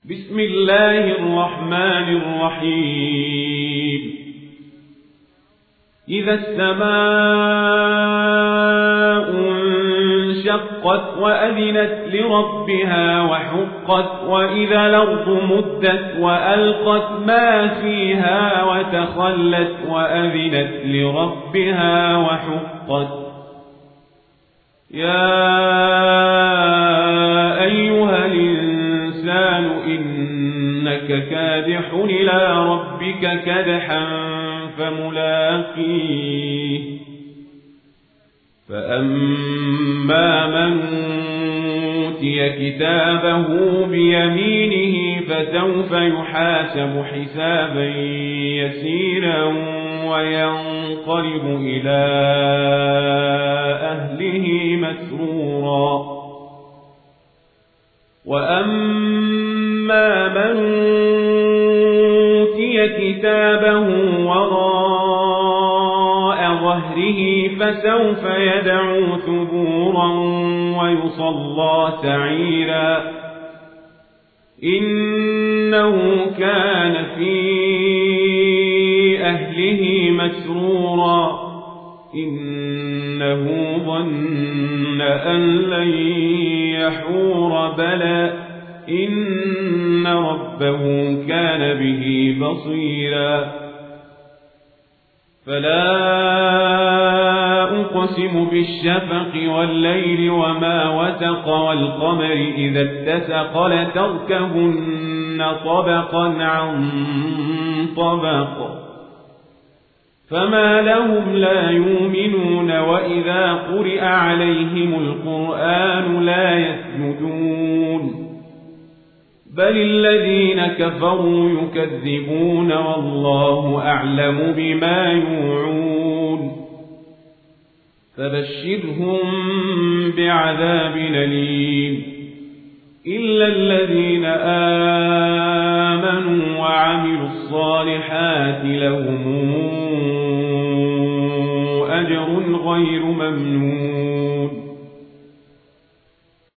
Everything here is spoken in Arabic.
بسم الله الرحمن الرحيم إذا السماء انشقت وأذنت لربها وحقت وإذا الأرض مدت وألقت ما فيها وتخلت وأذنت لربها وحقت يا أيها الإنسان إنك كادح إلى ربك كدحا فملاقيه فأما من أوتي كتابه بيمينه فسوف يحاسب حسابا يسيرا وينقلب إلى أهله مسرورا وأما من أوتي كتابه وراء ظهره فسوف يدعو ثبورا ويصلى سعيرا إنه كان في أهله مسرورا إنه ظن أن لن يحور بلى إن ربه كان به بصيرا فلا أقسم بالشفق والليل وما وسق والقمر إذا اتسق لتركبن طبقا عن طبق فما لهم لا يؤمنون وإذا قرئ عليهم القرآن لا يسجدون بل الذين كفروا يكذبون والله أعلم بما يوعون فبشرهم بعذاب أليم إلا الذين آمنوا وعملوا الصالحات لهم أجر غير ممنون